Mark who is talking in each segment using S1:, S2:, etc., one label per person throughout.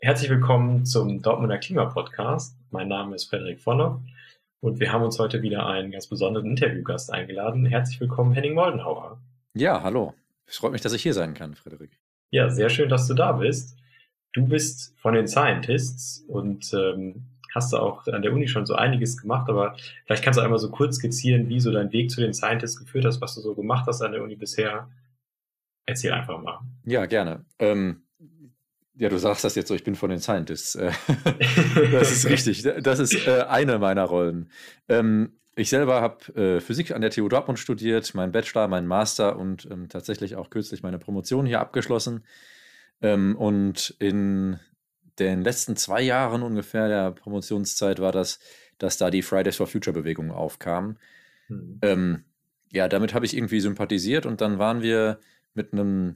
S1: Herzlich willkommen zum Dortmunder Klima-Podcast. Mein Name ist Frederik Vonnoff und wir haben uns heute wieder einen ganz besonderen Interviewgast eingeladen. Herzlich willkommen, Henning Moldenhauer.
S2: Ja, hallo. Es freut mich, dass ich hier sein kann, Frederik.
S1: Ja, sehr schön, dass du da bist. Du bist von den Scientists und hast da auch an der Uni schon so einiges gemacht, aber vielleicht kannst du einmal so kurz skizzieren, wie so dein Weg zu den Scientists geführt hast, was du so gemacht hast an der Uni bisher. Erzähl einfach mal.
S2: Ja, gerne. Ja, du sagst das jetzt so, ich bin von den Scientists. Das ist richtig. Das ist eine meiner Rollen. Ich selber habe Physik an der TU Dortmund studiert, meinen Bachelor, meinen Master und tatsächlich auch kürzlich meine Promotion hier abgeschlossen. Und in den letzten 2 Jahren ungefähr der Promotionszeit war das, dass da die Fridays for Future Bewegung aufkam. Ja, damit habe ich irgendwie sympathisiert und dann waren wir mit einem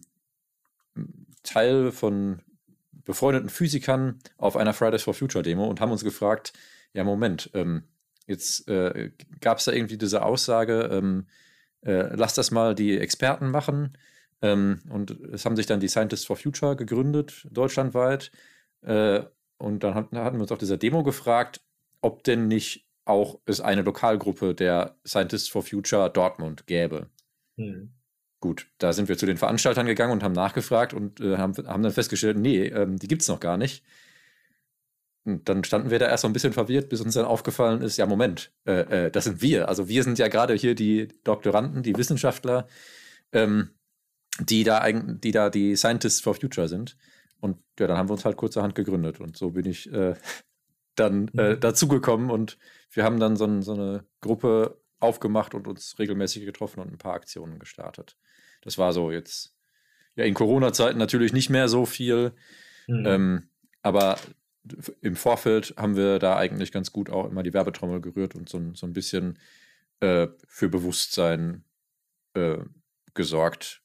S2: Teil von befreundeten Physikern auf einer Fridays for Future Demo und haben uns gefragt, ja Moment, jetzt gab es da irgendwie diese Aussage, lass das mal die Experten machen, und es haben sich dann die Scientists for Future gegründet, deutschlandweit, und dann hatten wir uns auf dieser Demo gefragt, ob denn nicht auch es eine Lokalgruppe der Scientists for Future Dortmund gäbe. Gut, da sind wir zu den Veranstaltern gegangen und haben nachgefragt und haben dann festgestellt, nee, die gibt es noch gar nicht. Und dann standen wir da erst so ein bisschen verwirrt, bis uns dann aufgefallen ist, ja Moment, das sind wir. Also wir sind ja gerade hier die Doktoranden, die Wissenschaftler, die da die Scientists for Future sind. Und ja, dann haben wir uns halt kurzerhand gegründet und so bin ich dann dazugekommen und wir haben dann so eine Gruppe aufgemacht und uns regelmäßig getroffen und ein paar Aktionen gestartet. Das war so jetzt, ja, in Corona-Zeiten natürlich nicht mehr so viel, aber im Vorfeld haben wir da eigentlich ganz gut auch immer die Werbetrommel gerührt und so ein bisschen für Bewusstsein gesorgt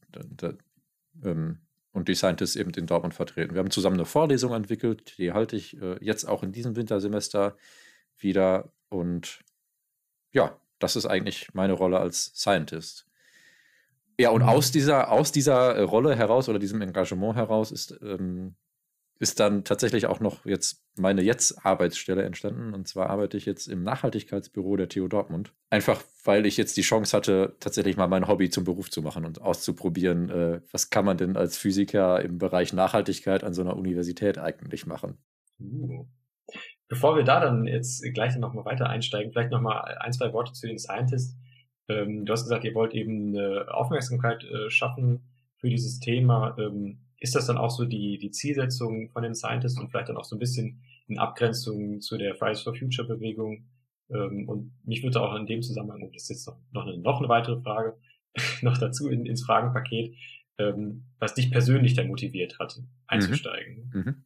S2: und die Scientists eben in Dortmund vertreten. Wir haben zusammen eine Vorlesung entwickelt, die halte ich jetzt auch in diesem Wintersemester wieder und ja, das ist eigentlich meine Rolle als Scientist. Ja, und aus dieser Rolle heraus oder diesem Engagement heraus ist dann tatsächlich auch noch jetzt meine Arbeitsstelle entstanden. Und zwar arbeite ich jetzt im Nachhaltigkeitsbüro der TU Dortmund. Einfach, weil ich jetzt die Chance hatte, tatsächlich mal mein Hobby zum Beruf zu machen und auszuprobieren, was kann man denn als Physiker im Bereich Nachhaltigkeit an so einer Universität eigentlich machen.
S1: Bevor wir da dann jetzt gleich nochmal weiter einsteigen, vielleicht nochmal 1, 2 Worte zu den Scientists. Du hast gesagt, ihr wollt eben eine Aufmerksamkeit schaffen für dieses Thema. Ist das dann auch so die Zielsetzung von den Scientists und vielleicht dann auch so ein bisschen in Abgrenzung zu der Fridays for Future Bewegung? Und mich würde auch in dem Zusammenhang, und das ist jetzt noch eine weitere Frage, noch dazu ins Fragenpaket, was dich persönlich dann motiviert hat, einzusteigen.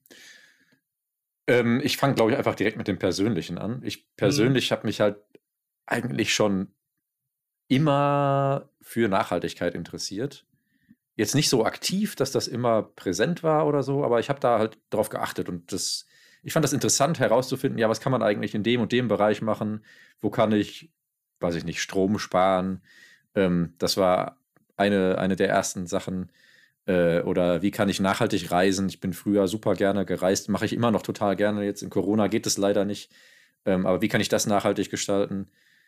S2: Ich fange, glaube ich, einfach direkt mit dem Persönlichen an. Ich persönlich habe mich halt eigentlich schon immer für Nachhaltigkeit interessiert. Jetzt nicht so aktiv, dass das immer präsent war oder so, aber ich habe da halt drauf geachtet und ich fand das interessant herauszufinden, ja, was kann man eigentlich in dem und dem Bereich machen? Wo kann ich, weiß ich nicht, Strom sparen? Das war eine der ersten Sachen. Oder wie kann ich nachhaltig reisen? Ich bin früher super gerne gereist, mache ich immer noch total gerne. Jetzt in Corona geht es leider nicht. Aber wie kann ich das nachhaltig gestalten?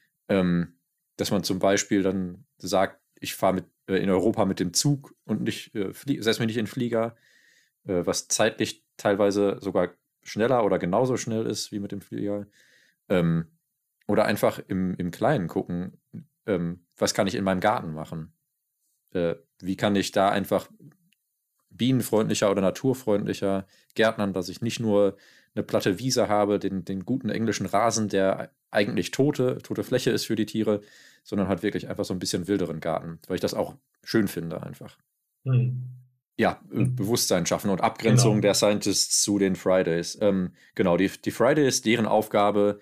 S2: Dass man zum Beispiel dann sagt, ich fahre in Europa mit dem Zug und nicht setze mich nicht in den Flieger, was zeitlich teilweise sogar schneller oder genauso schnell ist wie mit dem Flieger. Oder einfach im Kleinen gucken, was kann ich in meinem Garten machen? Wie kann ich da einfach bienenfreundlicher oder naturfreundlicher gärtnern, dass ich nicht nur eine platte Wiese habe, den guten englischen Rasen, der eigentlich tote Fläche ist für die Tiere, sondern halt wirklich einfach so ein bisschen wilderen Garten, weil ich das auch schön finde einfach. Ja, Bewusstsein schaffen und Abgrenzung der Scientists zu den Fridays. Genau, die Fridays, deren Aufgabe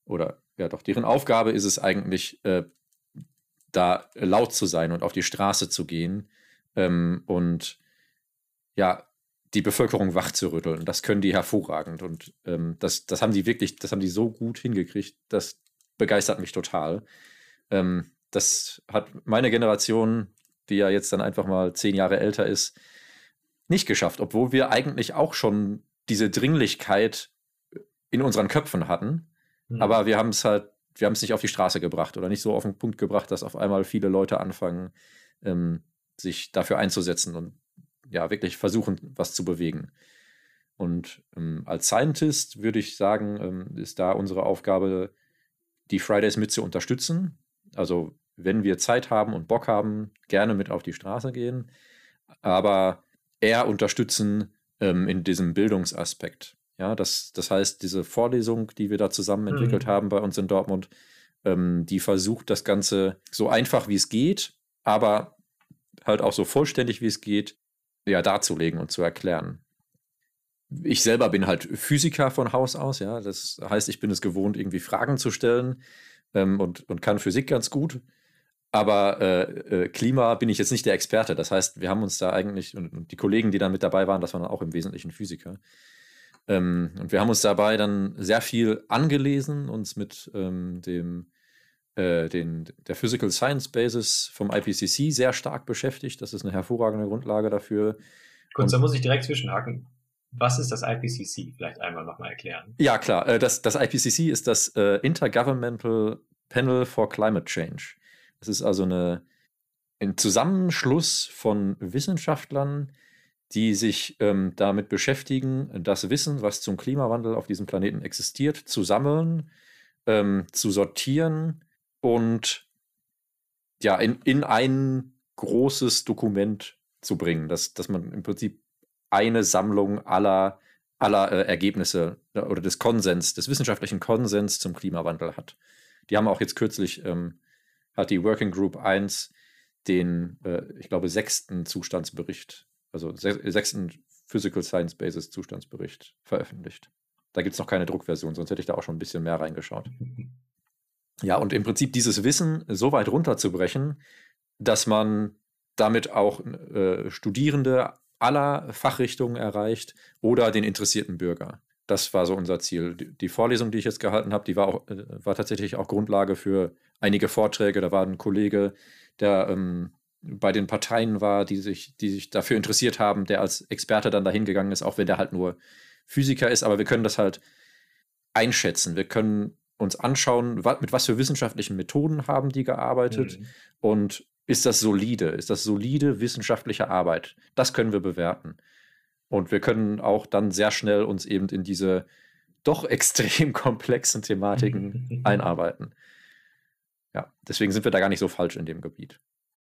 S2: ist es eigentlich, da laut zu sein und auf die Straße zu gehen und ja, die Bevölkerung wachzurütteln. Das können die hervorragend und das haben die so gut hingekriegt, das begeistert mich total. Das hat meine Generation, die ja jetzt dann einfach mal 10 Jahre älter ist, nicht geschafft, obwohl wir eigentlich auch schon diese Dringlichkeit in unseren Köpfen hatten, aber wir haben es nicht auf die Straße gebracht oder nicht so auf den Punkt gebracht, dass auf einmal viele Leute anfangen, sich dafür einzusetzen und ja, wirklich versuchen, was zu bewegen. Und als Scientist würde ich sagen, ist da unsere Aufgabe, die Fridays mit zu unterstützen. Also wenn wir Zeit haben und Bock haben, gerne mit auf die Straße gehen, aber eher unterstützen in diesem Bildungsaspekt. Ja, das heißt, diese Vorlesung, die wir da zusammen entwickelt haben bei uns in Dortmund, die versucht, das Ganze so einfach wie es geht, aber halt auch so vollständig wie es geht, ja, darzulegen und zu erklären. Ich selber bin halt Physiker von Haus aus, ja. Das heißt, ich bin es gewohnt, irgendwie Fragen zu stellen und kann Physik ganz gut. Aber Klima bin ich jetzt nicht der Experte. Das heißt, wir haben uns da eigentlich, und die Kollegen, die da mit dabei waren, das waren auch im Wesentlichen Physiker. Und wir haben uns dabei dann sehr viel angelesen, uns mit der Physical Science Basis vom IPCC sehr stark beschäftigt. Das ist eine hervorragende Grundlage dafür.
S1: Kurz, da muss ich direkt zwischenhaken. Was ist das IPCC? Vielleicht einmal nochmal erklären.
S2: Ja, klar. Das IPCC ist das Intergovernmental Panel for Climate Change. Das ist also ein Zusammenschluss von Wissenschaftlern, die sich damit beschäftigen, das Wissen, was zum Klimawandel auf diesem Planeten existiert, zu sammeln, zu sortieren und ja, in ein großes Dokument zu bringen, dass man im Prinzip eine Sammlung aller Ergebnisse oder des Konsens, des wissenschaftlichen Konsens zum Klimawandel hat. Die haben auch jetzt kürzlich, hat die Working Group 1 den, ich glaube, 6. Zustandsbericht, also 6. Physical Science Basis Zustandsbericht veröffentlicht. Da gibt es noch keine Druckversion, sonst hätte ich da auch schon ein bisschen mehr reingeschaut. Ja, und im Prinzip dieses Wissen so weit runterzubrechen, dass man damit auch Studierende aller Fachrichtungen erreicht oder den interessierten Bürger. Das war so unser Ziel. Die Vorlesung, die ich jetzt gehalten habe, die war tatsächlich auch Grundlage für einige Vorträge. Da war ein Kollege, der bei den Parteien war, die sich dafür interessiert haben, der als Experte dann dahin gegangen ist, auch wenn der halt nur Physiker ist. Aber wir können das halt einschätzen. Wir können uns anschauen, mit was für wissenschaftlichen Methoden haben die gearbeitet und ist das solide wissenschaftliche Arbeit? Das können wir bewerten. Und wir können auch dann sehr schnell uns eben in diese doch extrem komplexen Thematiken einarbeiten. Ja, deswegen sind wir da gar nicht so falsch in dem Gebiet.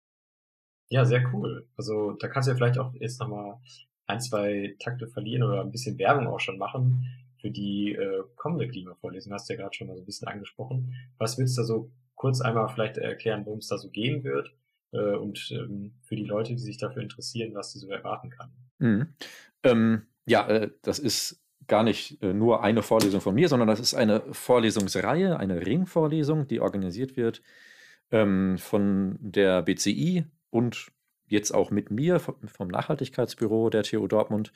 S1: Ja, sehr cool. Also da kannst du ja vielleicht auch jetzt nochmal 1, 2 Takte verlieren oder ein bisschen Werbung auch schon machen für die kommende Klimavorlesung. Hast du ja gerade schon mal so ein bisschen angesprochen. Was willst du da so kurz einmal vielleicht erklären, worum es da so gehen wird? Und für die Leute, die sich dafür interessieren, was sie so erwarten kann.
S2: Das ist gar nicht nur eine Vorlesung von mir, sondern das ist eine Vorlesungsreihe, eine Ringvorlesung, die organisiert wird von der BCI und jetzt auch mit mir vom Nachhaltigkeitsbüro der TU Dortmund,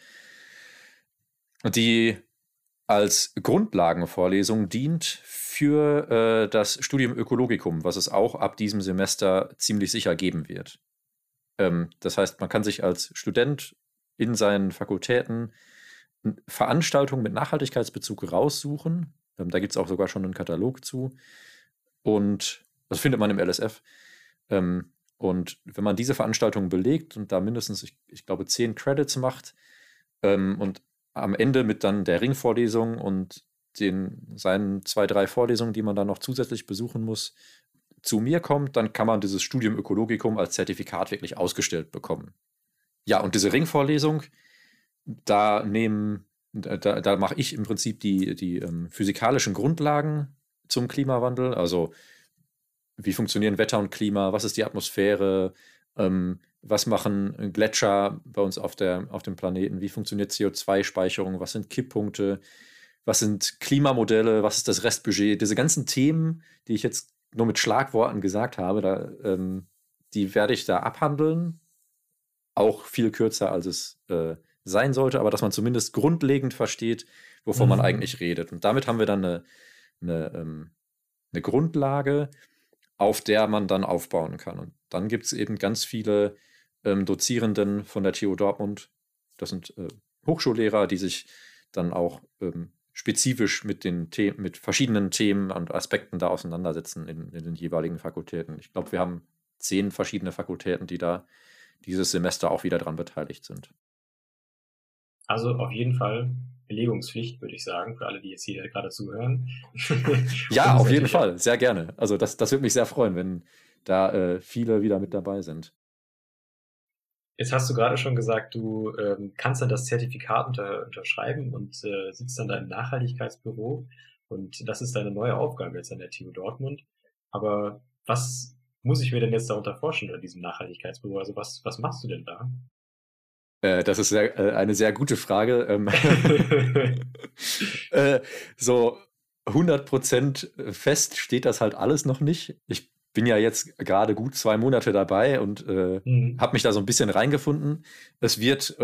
S2: die als Grundlagenvorlesung dient für das Studium Ökologicum, was es auch ab diesem Semester ziemlich sicher geben wird. Das heißt, man kann sich als Student in seinen Fakultäten Veranstaltungen mit Nachhaltigkeitsbezug raussuchen. Da gibt es auch sogar schon einen Katalog zu. Und das findet man im LSF. Und wenn man diese Veranstaltungen belegt und da mindestens, ich glaube, 10 Credits macht und am Ende mit dann der Ringvorlesung und seinen 2, 3 Vorlesungen, die man dann noch zusätzlich besuchen muss, zu mir kommt, dann kann man dieses Studium Ökologicum als Zertifikat wirklich ausgestellt bekommen. Ja, und diese Ringvorlesung, da mache ich im Prinzip die physikalischen Grundlagen zum Klimawandel, also wie funktionieren Wetter und Klima, was ist die Atmosphäre, was machen Gletscher bei uns auf dem Planeten, wie funktioniert CO2-Speicherung, was sind Kipppunkte, was sind Klimamodelle, was ist das Restbudget, diese ganzen Themen, die ich jetzt nur mit Schlagworten gesagt habe, die werde ich da abhandeln, auch viel kürzer, als es sein sollte, aber dass man zumindest grundlegend versteht, wovon man eigentlich redet. Und damit haben wir dann eine Grundlage, auf der man dann aufbauen kann. Und dann gibt es eben ganz viele Dozierenden von der TU Dortmund. Das sind Hochschullehrer, die sich dann auch spezifisch mit mit verschiedenen Themen und Aspekten da auseinandersetzen in den jeweiligen Fakultäten. Ich glaube, wir haben 10 verschiedene Fakultäten, die da dieses Semester auch wieder dran beteiligt sind.
S1: Also auf jeden Fall Belegungspflicht, würde ich sagen, für alle, die jetzt hier gerade zuhören.
S2: Ja, auf jeden Fall, sehr gerne. Also das würde mich sehr freuen, wenn da viele wieder mit dabei sind.
S1: Jetzt hast du gerade schon gesagt, du kannst dann das Zertifikat unterschreiben und sitzt dann da im Nachhaltigkeitsbüro. Und das ist deine neue Aufgabe jetzt an der TU Dortmund. Aber was muss ich mir denn jetzt darunter vorstellen, in diesem Nachhaltigkeitsbüro? Also was machst du denn da?
S2: Das ist eine sehr gute Frage. So 100% fest steht das halt alles noch nicht. Ich bin ja jetzt gerade gut 2 Monate dabei und habe mich da so ein bisschen reingefunden. Es wird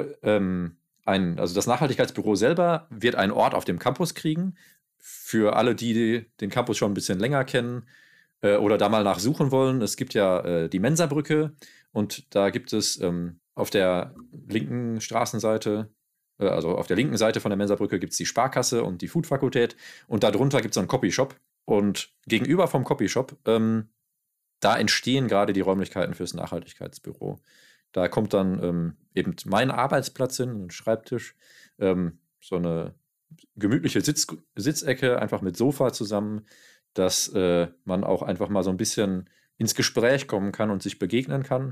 S2: also das Nachhaltigkeitsbüro selber wird einen Ort auf dem Campus kriegen. Für alle, die den Campus schon ein bisschen länger kennen oder da mal nachsuchen wollen. Es gibt ja die Mensabrücke und da gibt es auf der linken Straßenseite, also auf der linken Seite von der Mensabrücke gibt es die Sparkasse und die Foodfakultät und darunter gibt es so einen Copyshop und gegenüber vom Copyshop da entstehen gerade die Räumlichkeiten fürs Nachhaltigkeitsbüro. Da kommt dann eben mein Arbeitsplatz hin, ein Schreibtisch, so eine gemütliche Sitzecke, einfach mit Sofa zusammen, dass man auch einfach mal so ein bisschen ins Gespräch kommen kann und sich begegnen kann.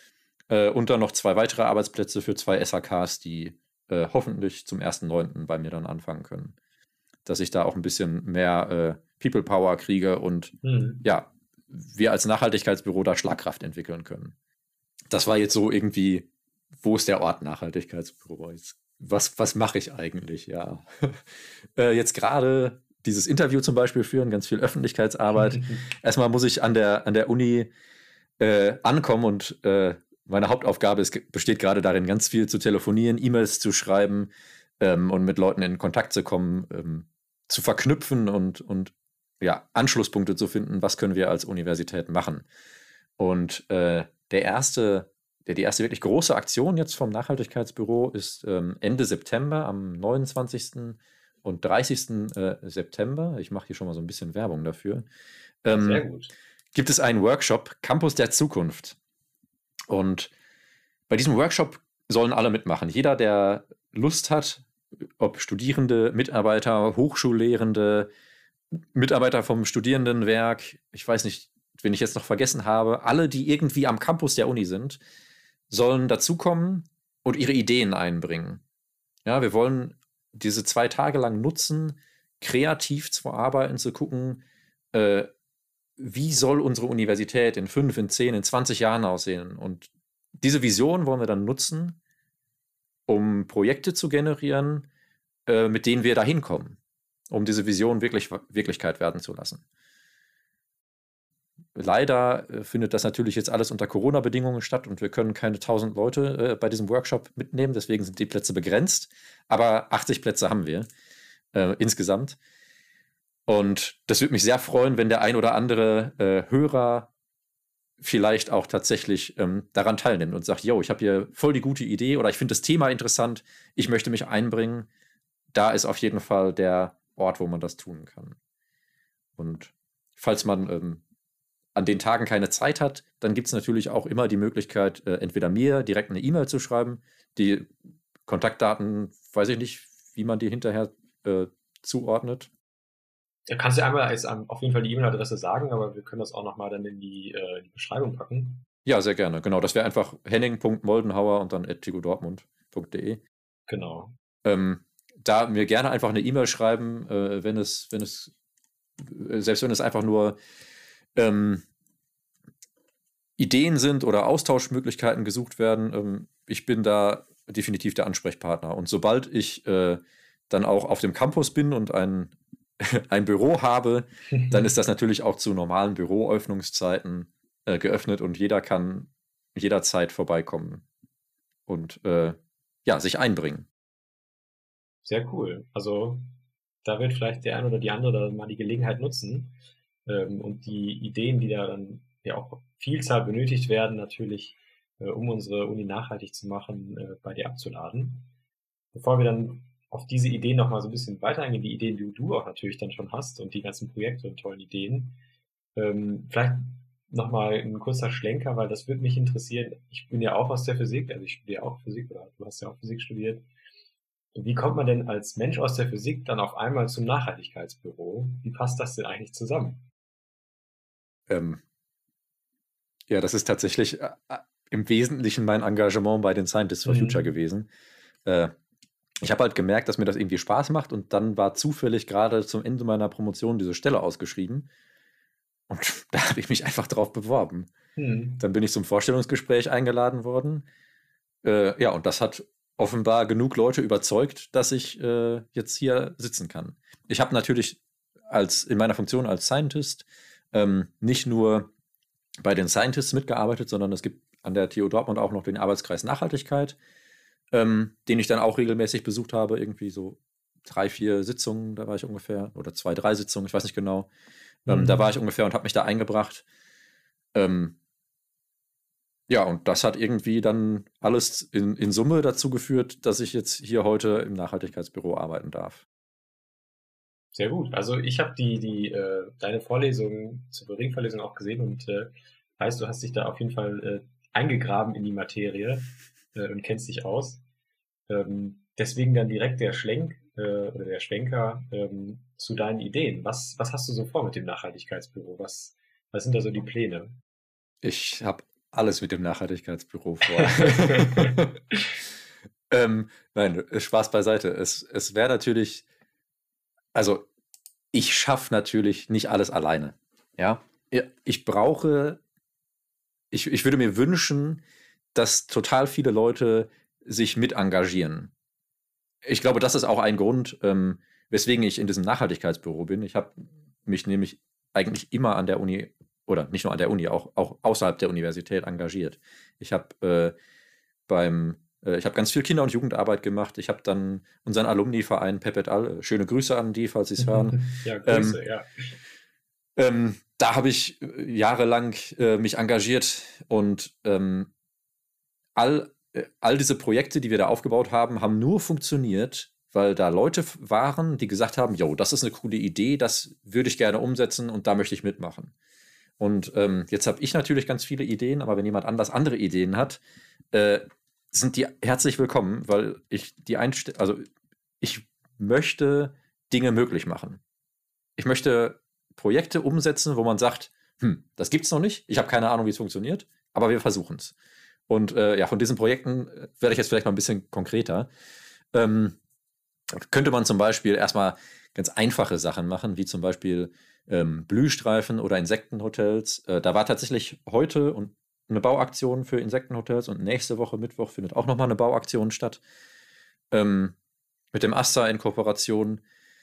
S2: Und dann noch 2 weitere Arbeitsplätze für 2 SHKs, die hoffentlich zum 1.9. bei mir dann anfangen können. Dass ich da auch ein bisschen mehr People Power kriege und ja, wir als Nachhaltigkeitsbüro da Schlagkraft entwickeln können. Das war jetzt so irgendwie, wo ist der Ort Nachhaltigkeitsbüro? Was mache ich eigentlich? Ja. Jetzt gerade dieses Interview zum Beispiel führen, ganz viel Öffentlichkeitsarbeit. Erstmal muss ich an der Uni ankommen und meine Hauptaufgabe besteht gerade darin, ganz viel zu telefonieren, E-Mails zu schreiben und mit Leuten in Kontakt zu kommen, zu verknüpfen und ja, Anschlusspunkte zu finden, was können wir als Universität machen. Und die erste wirklich große Aktion jetzt vom Nachhaltigkeitsbüro ist Ende September, am 29. und 30. September. Ich mache hier schon mal so ein bisschen Werbung dafür.
S1: Sehr gut.
S2: Gibt es einen Workshop, Campus der Zukunft. Und bei diesem Workshop sollen alle mitmachen. Jeder, der Lust hat, ob Studierende, Mitarbeiter, Hochschullehrende, Mitarbeiter vom Studierendenwerk, ich weiß nicht, wen ich jetzt noch vergessen habe, alle, die irgendwie am Campus der Uni sind, sollen dazukommen und ihre Ideen einbringen. Ja, wir wollen diese 2 Tage lang nutzen, kreativ zu arbeiten, zu gucken, wie soll unsere Universität in 5, in 10, in 20 Jahren aussehen? Und diese Vision wollen wir dann nutzen, um Projekte zu generieren, mit denen wir da hinkommen, um diese Vision wirklich Wirklichkeit werden zu lassen. Leider findet das natürlich jetzt alles unter Corona-Bedingungen statt und wir können keine 1000 Leute bei diesem Workshop mitnehmen, deswegen sind die Plätze begrenzt, aber 80 Plätze haben wir insgesamt. Und das würde mich sehr freuen, wenn der ein oder andere Hörer vielleicht auch tatsächlich daran teilnimmt und sagt, yo, ich habe hier voll die gute Idee oder ich finde das Thema interessant, ich möchte mich einbringen. Da ist auf jeden Fall der Ort, wo man das tun kann. Und falls man an den Tagen keine Zeit hat, dann gibt es natürlich auch immer die Möglichkeit, entweder mir direkt eine E-Mail zu schreiben. Die Kontaktdaten, weiß ich nicht, wie man die hinterher zuordnet.
S1: Da kannst du einmal auf jeden Fall die E-Mail-Adresse sagen, aber wir können das auch nochmal dann in die Beschreibung packen.
S2: Ja, sehr gerne. Genau, das wäre einfach henning.moldenhauer und dann @tigudortmund.de.
S1: Genau.
S2: Da mir gerne einfach eine E-Mail schreiben, selbst wenn es einfach nur Ideen sind oder Austauschmöglichkeiten gesucht werden. Ich bin da definitiv der Ansprechpartner. Und sobald ich dann auch auf dem Campus bin und ein Büro habe, dann ist das natürlich auch zu normalen Büroöffnungszeiten geöffnet und jeder kann jederzeit vorbeikommen und sich einbringen.
S1: Sehr cool. Also da wird vielleicht der eine oder die andere mal die Gelegenheit nutzen und die Ideen, die da dann ja auch Vielzahl benötigt werden, natürlich, um unsere Uni nachhaltig zu machen, bei dir abzuladen. Bevor wir dann auf diese Ideen nochmal so ein bisschen weiter eingehen, die Ideen, die du auch natürlich dann schon hast und die ganzen Projekte und tollen Ideen. Vielleicht nochmal ein kurzer Schlenker, weil das würde mich interessieren. Ich bin ja auch aus der Physik, also ich studiere auch Physik, oder du hast ja auch Physik studiert. Wie kommt man denn als Mensch aus der Physik dann auf einmal zum Nachhaltigkeitsbüro? Wie passt das denn eigentlich zusammen?
S2: Ähm, ja, das ist tatsächlich im Wesentlichen mein Engagement bei den Scientists for Future gewesen. Ich habe halt gemerkt, dass mir das irgendwie Spaß macht, und dann war zufällig gerade zum Ende meiner Promotion diese Stelle ausgeschrieben, und da habe ich mich einfach drauf beworben. Dann bin ich zum Vorstellungsgespräch eingeladen worden. Ja, und das hat offenbar genug Leute überzeugt, dass ich jetzt hier sitzen kann. Ich habe natürlich in meiner Funktion als Scientist nicht nur bei den Scientists mitgearbeitet, sondern es gibt an der TU Dortmund auch noch den Arbeitskreis Nachhaltigkeit, den ich dann auch regelmäßig besucht habe, irgendwie so 3, 4 Sitzungen, da war ich ungefähr, oder 2, 3 Sitzungen, ich weiß nicht genau. Da war ich ungefähr und habe mich da eingebracht. Ja, und das hat irgendwie dann alles in Summe dazu geführt, dass ich jetzt hier heute im Nachhaltigkeitsbüro arbeiten darf.
S1: Sehr gut. Also ich habe deine Vorlesung zur Berufsvorlesung auch gesehen und weiß, du hast dich da auf jeden Fall eingegraben in die Materie und kennst dich aus. Deswegen dann direkt der oder der Schwenker zu deinen Ideen. Was hast du so vor mit dem Nachhaltigkeitsbüro? Was sind da so die Pläne?
S2: Ich habe alles mit dem Nachhaltigkeitsbüro vor. Nein, Spaß beiseite. Es wäre natürlich, also ich schaffe natürlich nicht alles alleine. Ja, ich würde mir wünschen, dass total viele Leute sich mit engagieren. Ich glaube, das ist auch ein Grund, weswegen ich in diesem Nachhaltigkeitsbüro bin. Ich habe mich nämlich eigentlich immer an der Uni, oder nicht nur an der Uni, auch außerhalb der Universität engagiert. Ich habe ganz viel Kinder- und Jugendarbeit gemacht. Ich habe dann unseren Alumni-Verein Pep et al. Schöne Grüße an die, falls Sie es hören.
S1: Ja, Grüße, ja.
S2: Da habe ich jahrelang mich engagiert, und all diese Projekte, die wir da aufgebaut haben, haben nur funktioniert, weil da Leute waren, die gesagt haben, jo, das ist eine coole Idee, das würde ich gerne umsetzen und da möchte ich mitmachen. Und jetzt habe ich natürlich ganz viele Ideen, aber wenn jemand anders andere Ideen hat, sind die herzlich willkommen, weil ich möchte Dinge möglich machen. Ich möchte Projekte umsetzen, wo man sagt, das gibt's noch nicht, ich habe keine Ahnung, wie es funktioniert, aber wir versuchen es. Und ja, von diesen Projekten werde ich jetzt vielleicht mal ein bisschen konkreter. Könnte man zum Beispiel erstmal ganz einfache Sachen machen, wie zum Beispiel Blühstreifen oder Insektenhotels. Da war tatsächlich heute eine Bauaktion für Insektenhotels, und nächste Woche Mittwoch findet auch nochmal eine Bauaktion statt. Mit dem AStA in Kooperation.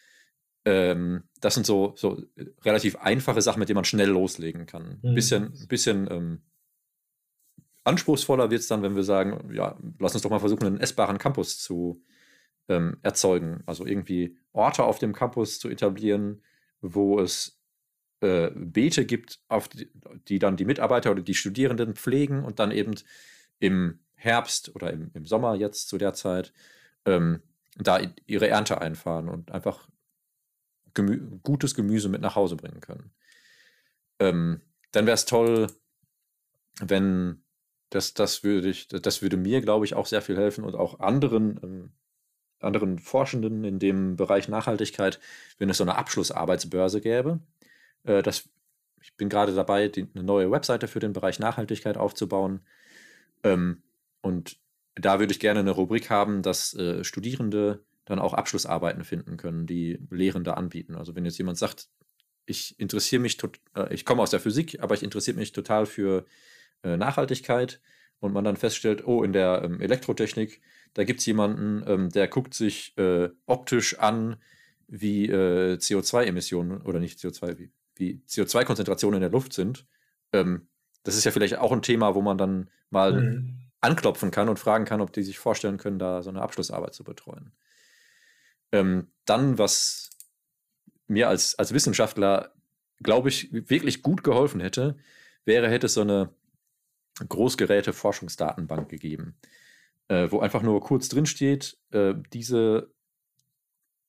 S2: Das sind so relativ einfache Sachen, mit denen man schnell loslegen kann. Ein bisschen anspruchsvoller wird es dann, wenn wir sagen, ja, lass uns doch mal versuchen, einen essbaren Campus zu erzeugen. Also irgendwie Orte auf dem Campus zu etablieren, wo es Beete gibt, die dann die Mitarbeiter oder die Studierenden pflegen und dann eben im Herbst oder im Sommer jetzt zu der Zeit da ihre Ernte einfahren und einfach gutes Gemüse mit nach Hause bringen können. Dann wäre es toll, wenn das würde mir, glaube ich, auch sehr viel helfen, und auch anderen Forschenden in dem Bereich Nachhaltigkeit, wenn es so eine Abschlussarbeitsbörse gäbe. Ich bin gerade dabei, eine neue Webseite für den Bereich Nachhaltigkeit aufzubauen. Und da würde ich gerne eine Rubrik haben, dass Studierende dann auch Abschlussarbeiten finden können, die Lehrende anbieten. Also wenn jetzt jemand sagt, ich komme aus der Physik, aber ich interessiere mich total für Nachhaltigkeit, und man dann feststellt, oh, in der Elektrotechnik, da gibt es jemanden, der guckt sich optisch an, wie CO2-Emissionen, oder nicht CO2, wie CO2-Konzentrationen in der Luft sind. Das ist ja vielleicht auch ein Thema, wo man dann mal anklopfen kann und fragen kann, ob die sich vorstellen können, da so eine Abschlussarbeit zu betreuen. Dann, was mir als Wissenschaftler, glaube ich, wirklich gut geholfen hätte es so eine Großgeräte-Forschungsdatenbank gegeben, wo einfach nur kurz drin steht, diese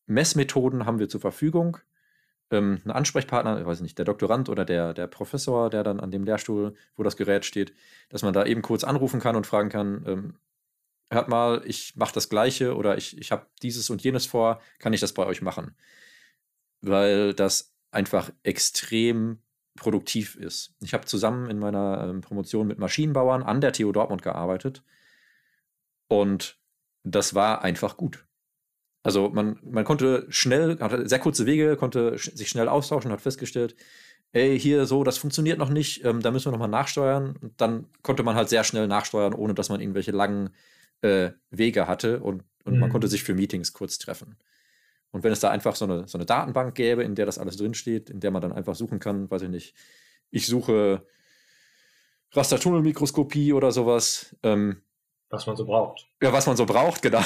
S2: Messmethoden haben wir zur Verfügung. Ein Ansprechpartner, ich weiß nicht, der Doktorand oder der Professor, der dann an dem Lehrstuhl, wo das Gerät steht, dass man da eben kurz anrufen kann und fragen kann, hört mal, ich mache das Gleiche oder ich habe dieses und jenes vor, kann ich das bei euch machen? Weil das einfach extrem produktiv ist. Ich habe zusammen in meiner Promotion mit Maschinenbauern an der TU Dortmund gearbeitet und das war einfach gut. Also man konnte schnell, hatte sehr kurze Wege, konnte sich schnell austauschen, hat festgestellt, ey, hier so, das funktioniert noch nicht, da müssen wir nochmal nachsteuern. Und dann konnte man halt sehr schnell nachsteuern, ohne dass man irgendwelche langen Wege hatte und man konnte sich für Meetings kurz treffen. Und wenn es da einfach so eine Datenbank gäbe, in der das alles drinsteht, in der man dann einfach suchen kann, weiß ich nicht, ich suche Rastertunnelmikroskopie oder sowas.
S1: Was man so braucht.
S2: Ja, was man so braucht, genau.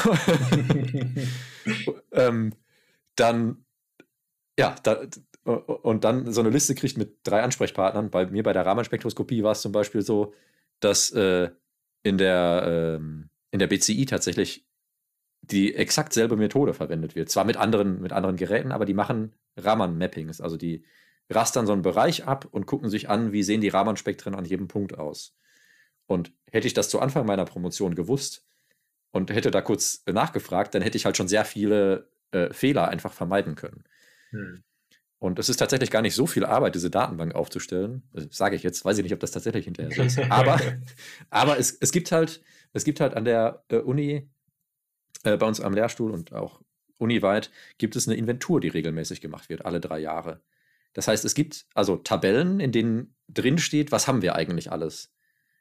S2: Dann, ja, und dann so eine Liste kriegt mit 3 Ansprechpartnern. Bei mir bei der Raman-Spektroskopie war es zum Beispiel so, dass in der BCI tatsächlich die exakt selbe Methode verwendet wird. Zwar mit anderen Geräten, aber die machen Raman-Mappings. Also die rastern so einen Bereich ab und gucken sich an, wie sehen die Raman-Spektren an jedem Punkt aus. Und hätte ich das zu Anfang meiner Promotion gewusst und hätte da kurz nachgefragt, dann hätte ich halt schon sehr viele Fehler einfach vermeiden können. Und es ist tatsächlich gar nicht so viel Arbeit, diese Datenbank aufzustellen. Sage ich jetzt, weiß ich nicht, ob das tatsächlich hinterher so ist. Aber es gibt halt an der Uni, bei uns am Lehrstuhl und auch uniweit, gibt es eine Inventur, die regelmäßig gemacht wird, alle 3 Jahre. Das heißt, es gibt also Tabellen, in denen drin steht, was haben wir eigentlich alles.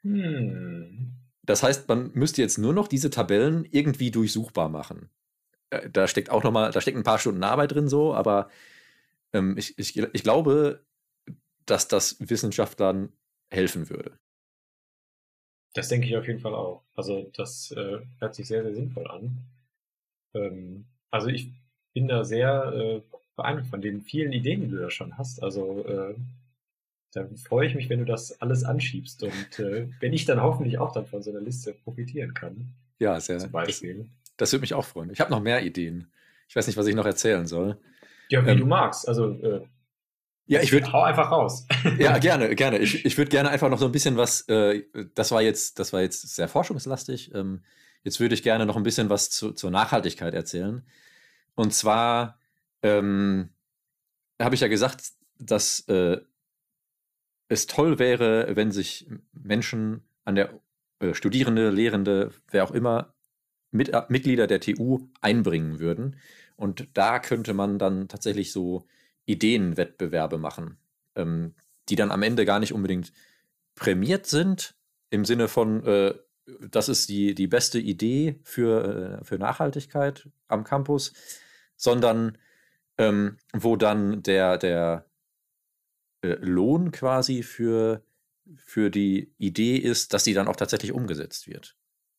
S2: Das heißt, man müsste jetzt nur noch diese Tabellen irgendwie durchsuchbar machen. Da steckt ein paar Stunden Arbeit drin so, aber ich glaube, dass das Wissenschaftlern helfen würde.
S1: Das denke ich auf jeden Fall auch. Also das hört sich sehr, sehr sinnvoll an. Also ich bin da sehr beeindruckt von den vielen Ideen, die du da schon hast. Also da freue ich mich, wenn du das alles anschiebst und wenn ich dann hoffentlich auch dann von so einer Liste profitieren kann.
S2: Ja, sehr.
S1: Zum Beispiel.
S2: Das würde mich auch freuen. Ich habe noch mehr Ideen. Ich weiß nicht, was ich noch erzählen soll.
S1: Ja, wie du magst. Also
S2: ja,
S1: hau einfach raus.
S2: Ja, gerne. Ich würde gerne einfach noch so ein bisschen was, das war jetzt sehr forschungslastig. Jetzt würde ich gerne noch ein bisschen was zur Nachhaltigkeit erzählen. Und zwar habe ich ja gesagt, dass es toll wäre, wenn sich Menschen an der Studierende, Lehrende, wer auch immer, Mitglieder der TU einbringen würden. Und da könnte man dann tatsächlich so Ideenwettbewerbe machen, die dann am Ende gar nicht unbedingt prämiert sind, im Sinne von, das ist die beste Idee für Nachhaltigkeit am Campus, sondern wo dann der Lohn quasi für die Idee ist, dass sie dann auch tatsächlich umgesetzt wird.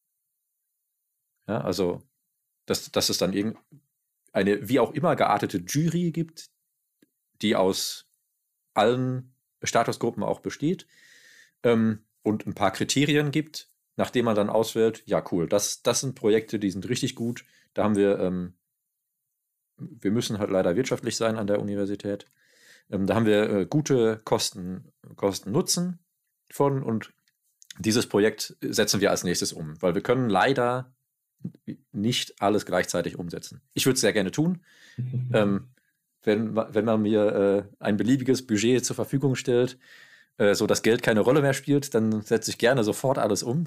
S2: Ja, also, dass es dann eine wie auch immer geartete Jury gibt, die aus allen Statusgruppen auch besteht und ein paar Kriterien gibt, nachdem man dann auswählt, ja cool, das sind Projekte, die sind richtig gut, da haben wir müssen halt leider wirtschaftlich sein an der Universität, da haben wir gute Kosten-Nutzen von und dieses Projekt setzen wir als nächstes um, weil wir können leider nicht alles gleichzeitig umsetzen. Ich würde es sehr gerne tun. Wenn man mir ein beliebiges Budget zur Verfügung stellt, so dass Geld keine Rolle mehr spielt, dann setze ich gerne sofort alles um.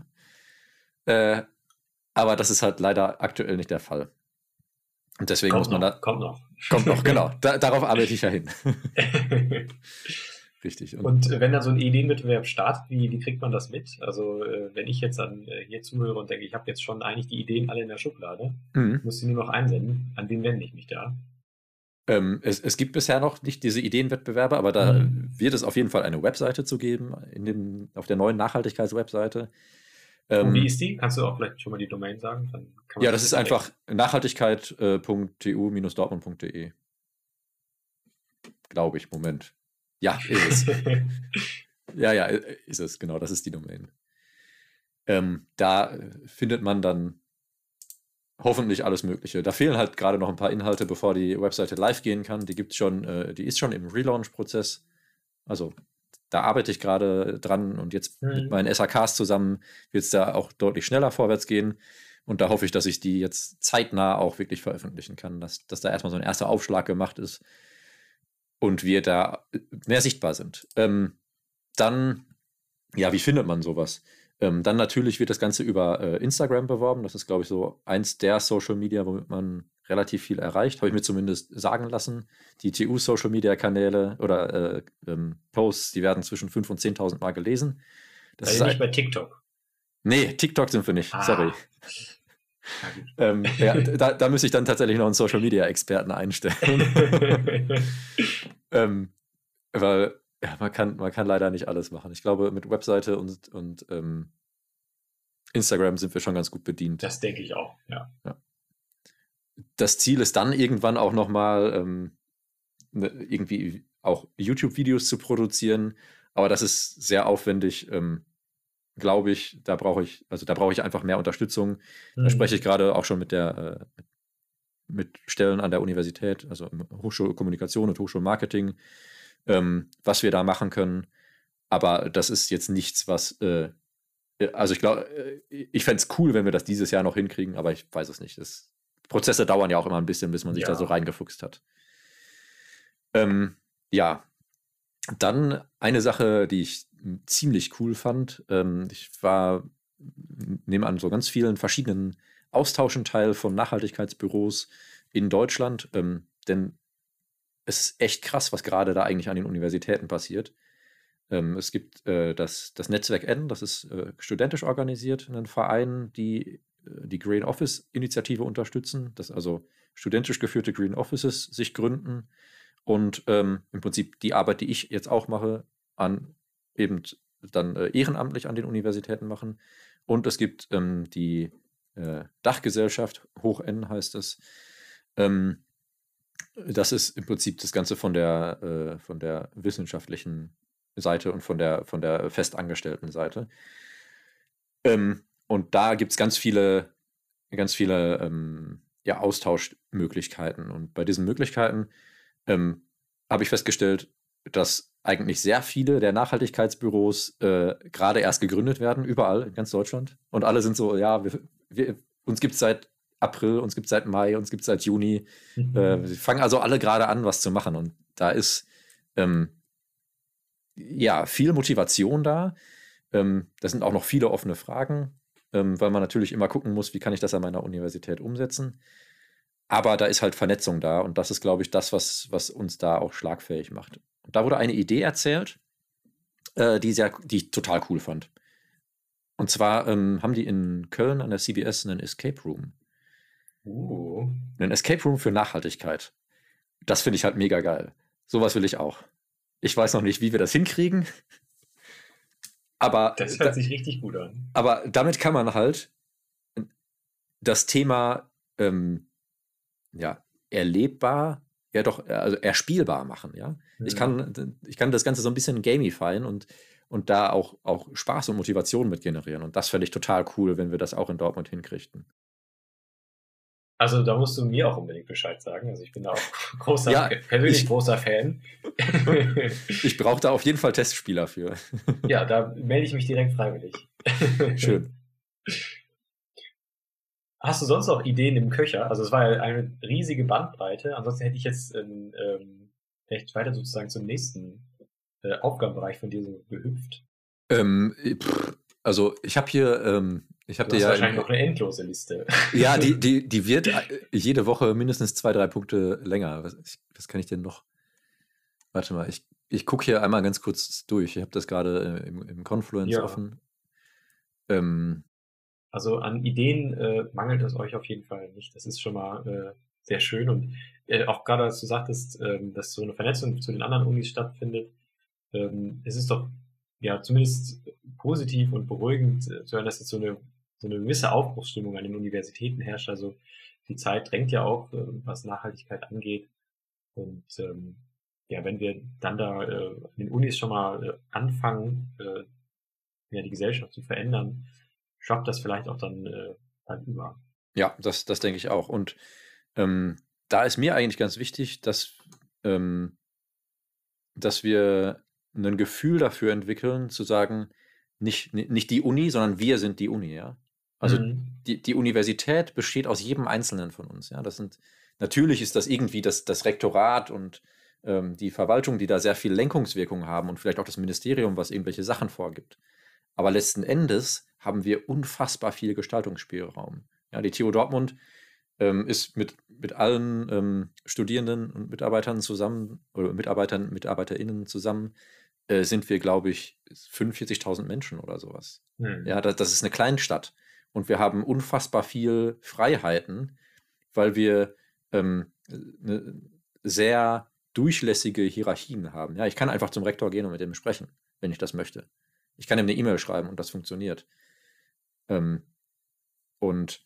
S2: Aber das ist halt leider aktuell nicht der Fall. Und deswegen muss man da.
S1: Kommt noch,
S2: genau. Darauf arbeite ich ja hin. Richtig.
S1: Und wenn da so ein Ideenwettbewerb startet, wie kriegt man das mit? Also wenn ich jetzt dann hier zuhöre und denke, ich habe jetzt schon eigentlich die Ideen alle in der Schublade, muss sie nur noch einsenden, an wen wende ich mich da?
S2: Es gibt bisher noch nicht diese Ideenwettbewerbe, aber da wird es auf jeden Fall eine Webseite zu geben, auf der neuen Nachhaltigkeits-Webseite.
S1: Und wie ist die? Kannst du auch vielleicht schon mal die Domain sagen? Dann kann man
S2: das ist einfach nachhaltigkeit.tu-dortmund.de. Glaube ich, Moment. Ja, ist es. ja, ist es, genau, das ist die Domain. Da findet man dann hoffentlich alles Mögliche. Da fehlen halt gerade noch ein paar Inhalte, bevor die Webseite live gehen kann. Die ist schon im Relaunch-Prozess. Also da arbeite ich gerade dran und jetzt mit meinen SAKs zusammen wird es da auch deutlich schneller vorwärts gehen. Und da hoffe ich, dass ich die jetzt zeitnah auch wirklich veröffentlichen kann, dass da erstmal so ein erster Aufschlag gemacht ist und wir da mehr sichtbar sind. Dann, ja, wie findet man sowas? Dann natürlich wird das Ganze über Instagram beworben. Das ist, glaube ich, so eins der Social Media, womit man relativ viel erreicht. Habe ich mir zumindest sagen lassen. Die TU-Social Media Kanäle oder Posts, die werden zwischen 5.000 und 10.000 Mal gelesen. Das
S1: Seid
S2: ist
S1: ihr nicht bei TikTok?
S2: Nee, TikTok sind wir nicht.
S1: Ah.
S2: Sorry. Ja, da müsste ich dann tatsächlich noch einen Social Media Experten einstellen. Weil ja, man kann leider nicht alles machen. Ich glaube, mit Webseite und Instagram sind wir schon ganz gut bedient.
S1: Das denke ich auch, ja.
S2: Das Ziel ist dann irgendwann auch nochmal irgendwie auch YouTube-Videos zu produzieren, aber das ist sehr aufwendig, glaube ich. Da brauche ich einfach mehr Unterstützung. Da spreche ich gerade auch schon mit Stellen an der Universität, also Hochschulkommunikation und Hochschulmarketing, was wir da machen können. Aber das ist jetzt nichts, was also ich glaube, ich fände es cool, wenn wir das dieses Jahr noch hinkriegen, aber ich weiß es nicht. Prozesse dauern ja auch immer ein bisschen, bis man sich da so reingefuchst hat. Ja, dann eine Sache, die ich ziemlich cool fand. Ich nehme an so ganz vielen verschiedenen Austauschen teil von Nachhaltigkeitsbüros in Deutschland, denn es ist echt krass, was gerade da eigentlich an den Universitäten passiert. Es gibt das Netzwerk N, das ist studentisch organisiert, einen Verein, die Green Office Initiative unterstützen, dass also studentisch geführte Green Offices sich gründen und im Prinzip die Arbeit, die ich jetzt auch mache, eben dann ehrenamtlich an den Universitäten machen. Und es gibt die Dachgesellschaft, Hoch N heißt es. Das ist im Prinzip das Ganze von der wissenschaftlichen Seite und von der festangestellten Seite. Und da gibt es ganz viele Austauschmöglichkeiten. Und bei diesen Möglichkeiten habe ich festgestellt, dass eigentlich sehr viele der Nachhaltigkeitsbüros gerade erst gegründet werden, überall in ganz Deutschland. Und alle sind so, ja, uns gibt es seit April, uns gibt es seit Mai, uns gibt es seit Juni. Sie fangen also alle gerade an, was zu machen. Und da ist viel Motivation da. Da sind auch noch viele offene Fragen, weil man natürlich immer gucken muss, wie kann ich das an meiner Universität umsetzen. Aber da ist halt Vernetzung da und das ist, glaube ich, das, was uns da auch schlagfähig macht. Und da wurde eine Idee erzählt, die ich total cool fand. Und zwar haben die in Köln an der CBS einen Escape Room. Einen Escape Room für Nachhaltigkeit. Das finde ich halt mega geil. Sowas will ich auch. Ich weiß noch nicht, wie wir das hinkriegen. Aber
S1: das hört sich richtig gut an.
S2: Aber damit kann man halt das Thema erlebbar, also erspielbar machen, ja. Ich kann das Ganze so ein bisschen gamifyen und da auch Spaß und Motivation mit generieren. Und das fände ich total cool, wenn wir das auch in Dortmund hinkriegten.
S1: Also da musst du mir auch unbedingt Bescheid sagen. Also ich bin da auch großer Fan.
S2: Ich brauche da auf jeden Fall Testspieler für.
S1: Ja, da melde ich mich direkt freiwillig.
S2: Schön.
S1: Hast du sonst noch Ideen im Köcher? Also es war ja eine riesige Bandbreite. Ansonsten hätte ich jetzt vielleicht weiter sozusagen zum nächsten Aufgabenbereich von dir so gehüpft.
S2: Also ich habe hier
S1: du hast wahrscheinlich noch eine endlose Liste.
S2: Ja, die wird jede Woche mindestens 2-3 Punkte länger. Was kann ich denn noch? Warte mal, ich gucke hier einmal ganz kurz durch. Ich habe das gerade im Confluence offen.
S1: Also an Ideen mangelt es euch auf jeden Fall nicht. Das ist schon mal sehr schön. Und auch gerade, als du sagtest, dass so eine Vernetzung zu den anderen Unis stattfindet, es ist doch ja zumindest positiv und beruhigend zu hören, dass jetzt so eine gewisse Aufbruchsstimmung an den Universitäten herrscht. Also die Zeit drängt ja auch, was Nachhaltigkeit angeht. Und wenn wir dann da an den Unis schon mal anfangen, die Gesellschaft zu verändern, schwappt das vielleicht auch dann über.
S2: Ja, das denke ich auch. Und da ist mir eigentlich ganz wichtig, ähm, dass wir ein Gefühl dafür entwickeln, zu sagen, nicht die Uni, sondern wir sind die Uni, ja. Also
S1: Mhm.
S2: die Universität besteht aus jedem Einzelnen von uns, ja. Natürlich ist das irgendwie das Rektorat und die Verwaltung, die da sehr viel Lenkungswirkung haben und vielleicht auch das Ministerium, was irgendwelche Sachen vorgibt. Aber letzten Endes haben wir unfassbar viel Gestaltungsspielraum. Ja, die TU Dortmund ist mit allen Studierenden und Mitarbeitern zusammen oder MitarbeiterInnen zusammen, sind wir, glaube ich, 45.000 Menschen oder sowas.
S1: Mhm.
S2: Ja, das ist eine Kleinstadt. Und wir haben unfassbar viel Freiheiten, weil wir eine sehr durchlässige Hierarchien haben. Ja, ich kann einfach zum Rektor gehen und mit dem sprechen, wenn ich das möchte. Ich kann ihm eine E-Mail schreiben und das funktioniert. Ähm, und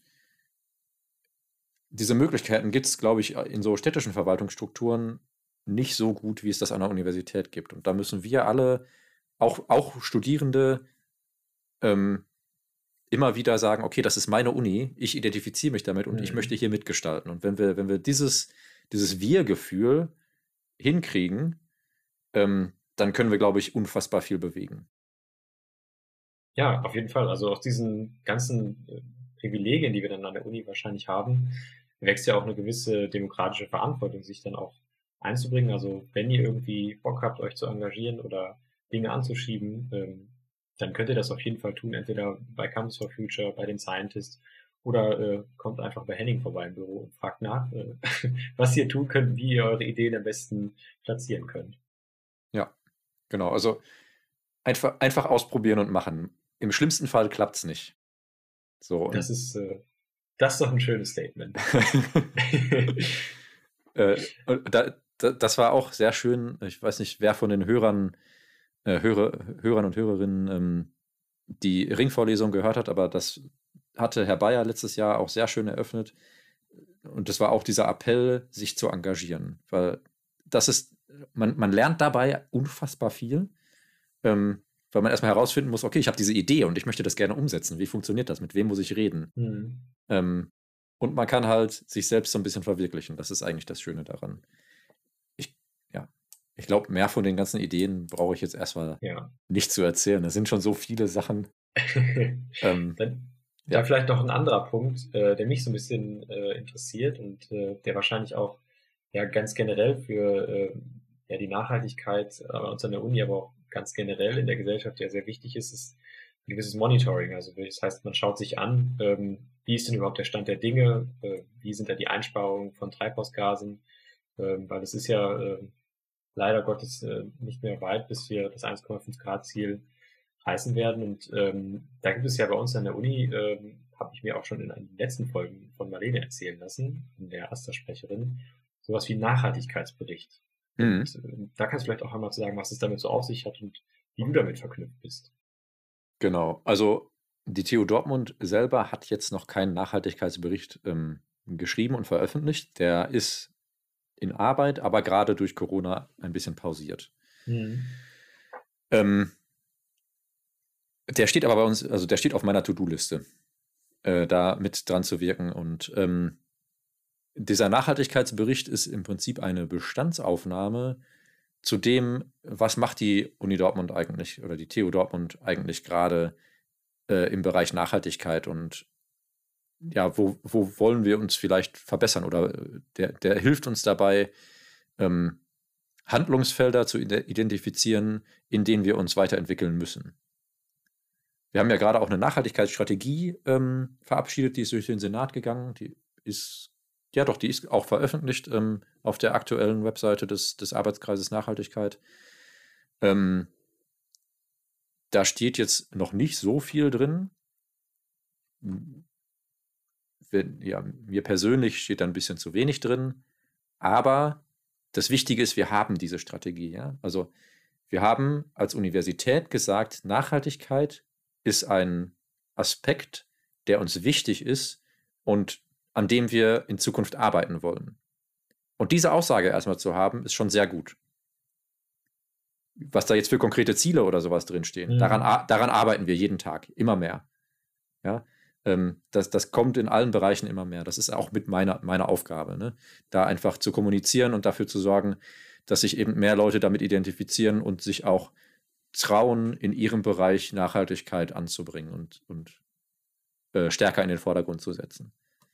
S2: diese Möglichkeiten gibt es, glaube ich, in so städtischen Verwaltungsstrukturen nicht so gut, wie es das an der Universität gibt. Und da müssen wir alle, auch Studierende, ähm, immer wieder sagen, okay, das ist meine Uni, ich identifiziere mich damit und ich möchte
S1: Mhm.
S2: hier mitgestalten. Und wenn wir dieses Wir-Gefühl hinkriegen, dann können wir, glaube ich, unfassbar viel bewegen.
S1: Ja, auf jeden Fall. Also aus diesen ganzen Privilegien, die wir dann an der Uni wahrscheinlich haben, wächst ja auch eine gewisse demokratische Verantwortung, sich dann auch einzubringen. Also wenn ihr irgendwie Bock habt, euch zu engagieren oder Dinge anzuschieben, dann könnt ihr das auf jeden Fall tun, entweder bei Campus for Future, bei den Scientists oder kommt einfach bei Henning vorbei im Büro und fragt nach, was ihr tun könnt, wie ihr eure Ideen am besten platzieren könnt.
S2: Ja, genau. Also einfach ausprobieren und machen. Im schlimmsten Fall klappt es nicht. So,
S1: Das
S2: und
S1: das ist doch ein schönes Statement.
S2: und das war auch sehr schön. Ich weiß nicht, wer von den Hörern und Hörerinnen die Ringvorlesung gehört hat, aber das hatte Herr Bayer letztes Jahr auch sehr schön eröffnet. Und das war auch dieser Appell, sich zu engagieren. Weil man lernt dabei unfassbar viel, weil man erstmal herausfinden muss, okay, ich habe diese Idee und ich möchte das gerne umsetzen. Wie funktioniert das? Mit wem muss ich reden?
S1: Mhm.
S2: Ähm, und man kann halt sich selbst so ein bisschen verwirklichen. Das ist eigentlich das Schöne daran. Ich, ja, ich glaube, mehr von den ganzen Ideen brauche ich jetzt erstmal
S1: Ja.
S2: nicht zu erzählen. Es sind schon so viele Sachen. Ähm,
S1: Dann
S2: ja.
S1: vielleicht noch ein anderer Punkt, der mich so ein bisschen interessiert und der wahrscheinlich auch ja ganz generell für ja die Nachhaltigkeit bei uns an der Uni, aber auch ganz generell in der Gesellschaft ja sehr wichtig ist, ist ein gewisses Monitoring. Also das heißt, man schaut sich an, wie ist denn überhaupt der Stand der Dinge, wie sind da die Einsparungen von Treibhausgasen, weil es ist ja leider Gottes nicht mehr weit, bis wir das 1,5 Grad Ziel reißen werden. Und da gibt es ja bei uns an der Uni, habe ich mir auch schon in den letzten Folgen von Marlene erzählen lassen, der AStA-Sprecherin, sowas wie einen Nachhaltigkeitsbericht.
S2: Mhm.
S1: Und da kannst du vielleicht auch einmal zu sagen, was es damit so auf sich hat und wie du damit verknüpft bist.
S2: Genau. Also die TU Dortmund selber hat jetzt noch keinen Nachhaltigkeitsbericht geschrieben und veröffentlicht. Der ist in Arbeit, aber gerade durch Corona ein bisschen pausiert.
S1: Mhm.
S2: Ähm, der steht aber bei uns, also der steht auf meiner To-Do-Liste, da mit dran zu wirken. Und dieser Nachhaltigkeitsbericht ist im Prinzip eine Bestandsaufnahme zu dem, was macht die Uni Dortmund eigentlich oder die TU Dortmund eigentlich gerade im Bereich Nachhaltigkeit und ja, wo wollen wir uns vielleicht verbessern oder der hilft uns dabei, Handlungsfelder zu identifizieren, in denen wir uns weiterentwickeln müssen. Wir haben ja gerade auch eine Nachhaltigkeitsstrategie verabschiedet, die ist durch den Senat gegangen. Die ist, ja doch, die ist auch veröffentlicht auf der aktuellen Webseite des Arbeitskreises Nachhaltigkeit. Da steht jetzt noch nicht so viel drin. Ja, mir persönlich steht da ein bisschen zu wenig drin. Aber das Wichtige ist, wir haben diese Strategie. Ja? Also wir haben als Universität gesagt, Nachhaltigkeit ist ein Aspekt, der uns wichtig ist und an dem wir in Zukunft arbeiten wollen. Und diese Aussage erstmal zu haben, ist schon sehr gut. Was da jetzt für konkrete Ziele oder sowas drinstehen,
S1: Mhm.
S2: daran arbeiten wir jeden Tag, immer mehr. Ja? Das kommt in allen Bereichen immer mehr. Das ist auch mit meiner Aufgabe, ne? Da einfach zu kommunizieren und dafür zu sorgen, dass sich eben mehr Leute damit identifizieren und sich auch trauen, in ihrem Bereich Nachhaltigkeit anzubringen und stärker in den Vordergrund zu setzen.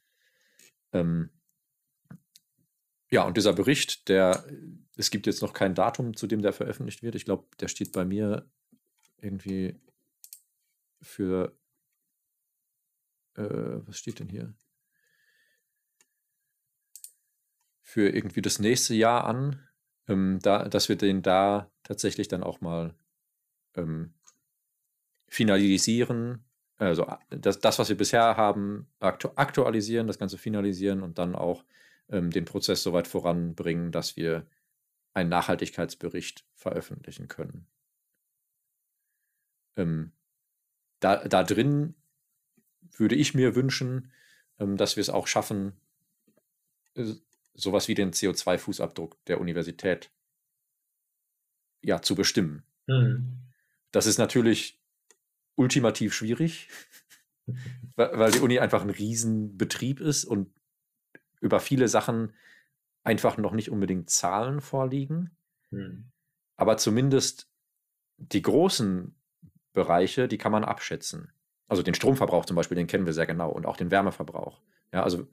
S2: Ja, und dieser Bericht, es gibt jetzt noch kein Datum, zu dem der veröffentlicht wird. Ich glaube, der steht bei mir irgendwie für, was steht denn hier? Für irgendwie das nächste Jahr an, dass wir den da tatsächlich dann auch mal finalisieren. Also das, was wir bisher haben, aktualisieren, das Ganze finalisieren und dann auch den Prozess so weit voranbringen, dass wir einen Nachhaltigkeitsbericht veröffentlichen können. Da drin würde ich mir wünschen, dass wir es auch schaffen, sowas wie den CO2-Fußabdruck der Universität zu bestimmen. Das ist natürlich ultimativ schwierig, weil die Uni einfach ein Riesenbetrieb ist und über viele Sachen einfach noch nicht unbedingt Zahlen vorliegen. Aber zumindest die großen Bereiche, die kann man abschätzen. Also den Stromverbrauch zum Beispiel, den kennen wir sehr genau und auch den Wärmeverbrauch. Ja, also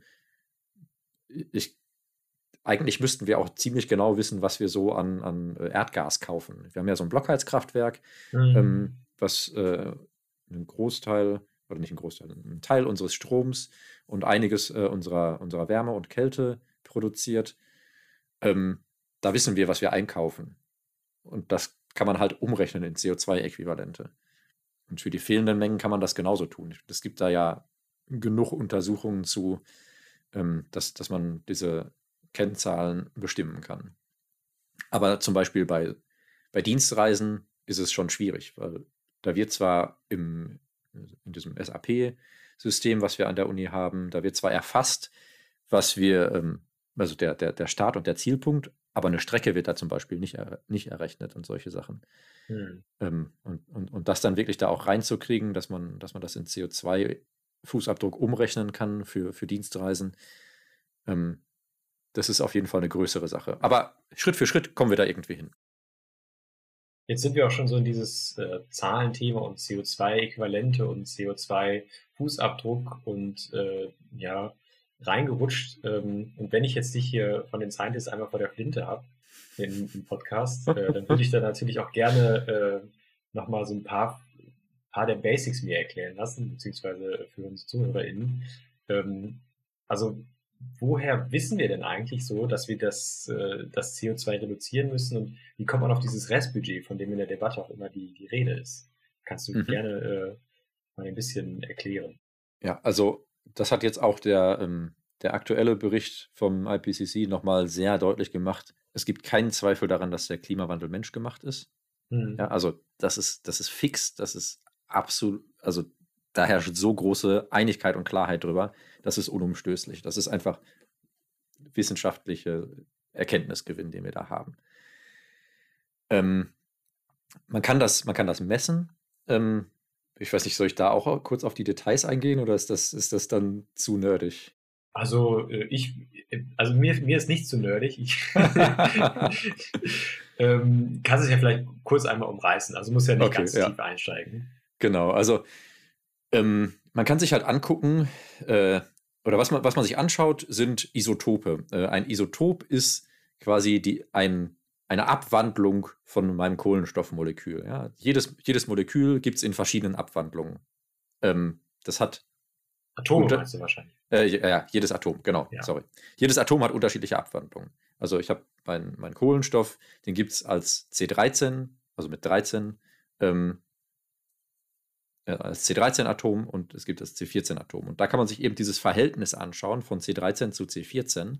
S2: eigentlich müssten wir auch ziemlich genau wissen, was wir so an Erdgas kaufen. Wir haben ja so ein Blockheizkraftwerk, was einen Großteil, oder nicht einen Großteil, einen Teil unseres Stroms und einiges unserer Wärme und Kälte produziert. Da wissen wir, was wir einkaufen. Und das kann man halt umrechnen in CO2-Äquivalente. Und für die fehlenden Mengen kann man das genauso tun. Es gibt da ja genug Untersuchungen zu, dass man diese Kennzahlen bestimmen kann. Aber zum Beispiel bei Dienstreisen ist es schon schwierig, weil da wird zwar in diesem SAP-System, was wir an der Uni haben, da wird zwar erfasst, was wir, also der Start und der Zielpunkt, aber eine Strecke wird da zum Beispiel nicht errechnet und solche Sachen. Und das dann wirklich da auch reinzukriegen, dass man das in CO2-Fußabdruck umrechnen kann für Dienstreisen, das ist auf jeden Fall eine größere Sache. Aber Schritt für Schritt kommen wir da irgendwie hin.
S1: Jetzt sind wir auch schon so in dieses Zahlenthema und CO2-Äquivalente und CO2-Fußabdruck und reingerutscht. Und wenn ich jetzt dich hier von den Scientists einmal vor der Flinte habe im Podcast, dann würde ich da natürlich auch gerne nochmal so ein paar der Basics mir erklären lassen, beziehungsweise für unsere ZuhörerInnen. Also woher wissen wir denn eigentlich so, dass wir das CO2 reduzieren müssen und wie kommt man auf dieses Restbudget, von dem in der Debatte auch immer die Rede ist? Kannst du gerne mal ein bisschen erklären?
S2: Ja, also das hat jetzt auch der aktuelle Bericht vom IPCC nochmal sehr deutlich gemacht. Es gibt keinen Zweifel daran, dass der Klimawandel menschgemacht ist. Ja, also das ist fix, das ist absolut, also da herrscht so große Einigkeit und Klarheit drüber, das ist unumstößlich. Das ist einfach wissenschaftliche Erkenntnisgewinn, den wir da haben. Man kann das messen. Ich weiß nicht, soll ich da auch kurz auf die Details eingehen oder ist das dann zu nerdig?
S1: Also mir ist nicht zu nerdig. Kannst es ja vielleicht kurz einmal umreißen. Also muss ja nicht ganz tief einsteigen.
S2: Genau, also man kann sich halt angucken, oder was man sich anschaut, sind Isotope. Ein Isotop ist quasi eine Abwandlung von meinem Kohlenstoffmolekül. Ja? Jedes Molekül gibt es in verschiedenen Abwandlungen. Das hat
S1: Atome meinst du wahrscheinlich?
S2: Ja, jedes Atom, genau, ja. Sorry. Jedes Atom hat unterschiedliche Abwandlungen. Also ich habe meinen Kohlenstoff, den gibt es als C13, also mit 13, als C13-Atom und es gibt das C14-Atom. Und da kann man sich eben dieses Verhältnis anschauen von C13 zu C14,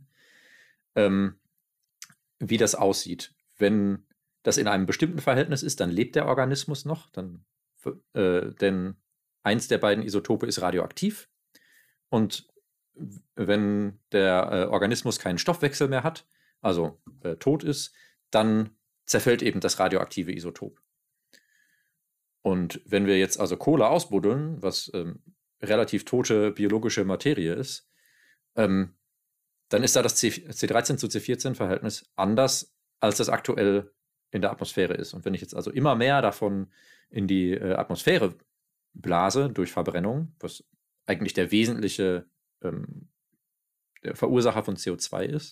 S2: wie das aussieht. Wenn das in einem bestimmten Verhältnis ist, dann lebt der Organismus noch, denn eins der beiden Isotope ist radioaktiv. Und wenn der Organismus keinen Stoffwechsel mehr hat, also tot ist, dann zerfällt eben das radioaktive Isotop. Und wenn wir jetzt also Kohle ausbuddeln, was relativ tote biologische Materie ist, dann ist da das C13 zu C14-Verhältnis anders, als das aktuell in der Atmosphäre ist. Und wenn ich jetzt also immer mehr davon in die Atmosphäre blase durch Verbrennung, was eigentlich der wesentliche der Verursacher von CO2 ist,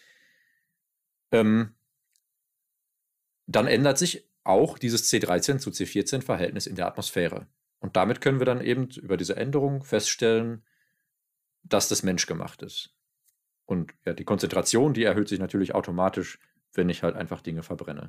S2: dann ändert sich auch dieses C13 zu C14-Verhältnis in der Atmosphäre. Und damit können wir dann eben über diese Änderung feststellen, dass das menschgemacht ist. Und ja, die Konzentration, die erhöht sich natürlich automatisch, wenn ich halt einfach Dinge verbrenne.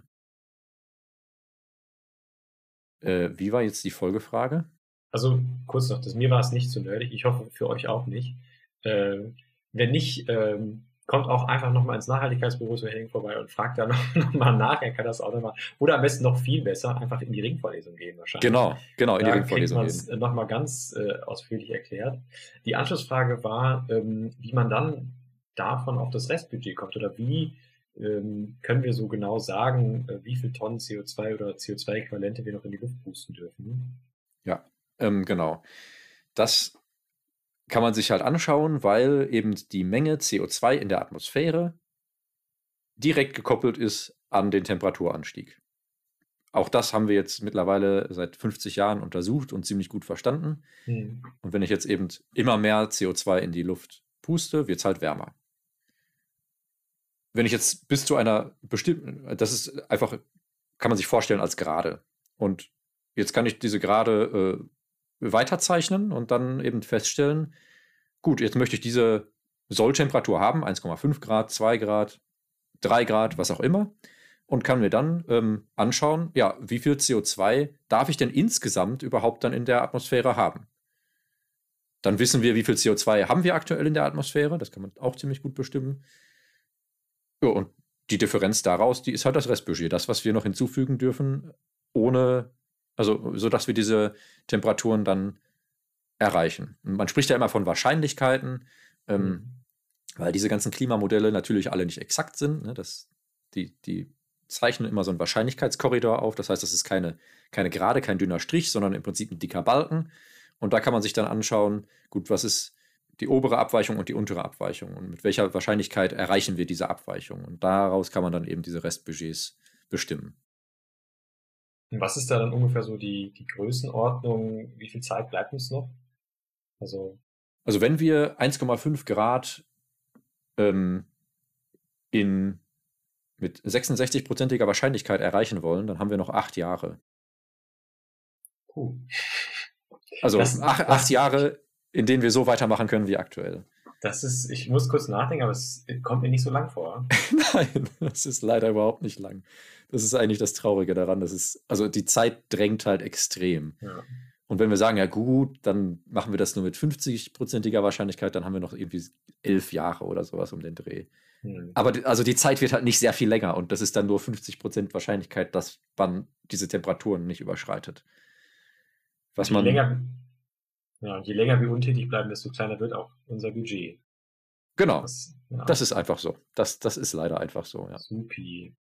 S2: Wie war jetzt die Folgefrage?
S1: Also kurz noch, mir war es nicht zu nerdig, ich hoffe für euch auch nicht. Wenn nicht, kommt auch einfach nochmal ins Nachhaltigkeitsbüro zu Henning vorbei und fragt da nochmal nach, er kann das auch nochmal. Oder am besten noch viel besser, einfach in die Ringvorlesung gehen wahrscheinlich.
S2: Genau, in die Ringvorlesung
S1: gehen. Da kriegt man es nochmal ganz ausführlich erklärt. Die Anschlussfrage war, wie man dann davon auf das Restbudget kommt oder wie können wir so genau sagen, wie viel Tonnen CO2 oder CO2-Äquivalente wir noch in die Luft pusten dürfen?
S2: Ja, genau. Das kann man sich halt anschauen, weil eben die Menge CO2 in der Atmosphäre direkt gekoppelt ist an den Temperaturanstieg. Auch das haben wir jetzt mittlerweile seit 50 Jahren untersucht und ziemlich gut verstanden. Und wenn ich jetzt eben immer mehr CO2 in die Luft puste, wird es halt wärmer. Wenn ich jetzt bis zu einer bestimmten, das ist einfach, kann man sich vorstellen als Gerade. Und jetzt kann ich diese Gerade weiterzeichnen und dann eben feststellen, gut, jetzt möchte ich diese Solltemperatur haben, 1,5 Grad, 2 Grad, 3 Grad, was auch immer, und kann mir dann anschauen, ja, wie viel CO2 darf ich denn insgesamt überhaupt dann in der Atmosphäre haben? Dann wissen wir, wie viel CO2 haben wir aktuell in der Atmosphäre, das kann man auch ziemlich gut bestimmen. Ja, und die Differenz daraus, die ist halt das Restbudget, das, was wir noch hinzufügen dürfen, sodass wir diese Temperaturen dann erreichen. Man spricht ja immer von Wahrscheinlichkeiten, weil diese ganzen Klimamodelle natürlich alle nicht exakt sind. Ne? Die zeichnen immer so einen Wahrscheinlichkeitskorridor auf. Das heißt, das ist keine Gerade, kein dünner Strich, sondern im Prinzip ein dicker Balken. Und da kann man sich dann anschauen, gut, was ist die obere Abweichung und die untere Abweichung und mit welcher Wahrscheinlichkeit erreichen wir diese Abweichung. Und daraus kann man dann eben diese Restbudgets bestimmen.
S1: Und was ist da dann ungefähr so die Größenordnung? Wie viel Zeit bleibt uns noch? Also
S2: wenn wir 1,5 Grad mit 66%iger Wahrscheinlichkeit erreichen wollen, dann haben wir noch 8 Jahre. Also 8 Jahre, in denen wir so weitermachen können wie aktuell.
S1: Ich muss kurz nachdenken, aber es kommt mir nicht so lang vor.
S2: Nein, das ist leider überhaupt nicht lang. Das ist eigentlich das Traurige daran. Also die Zeit drängt halt extrem. Ja. Und wenn wir sagen, ja gut, dann machen wir das nur mit 50%iger Wahrscheinlichkeit, dann haben wir noch irgendwie 11 Jahre oder sowas um den Dreh. Aber also die Zeit wird halt nicht sehr viel länger und das ist dann nur 50% Wahrscheinlichkeit, dass man diese Temperaturen nicht überschreitet.
S1: Je länger wir untätig bleiben, desto kleiner wird auch unser Budget.
S2: Genau. Das ist einfach so. Das ist leider einfach so, ja.
S1: Supi.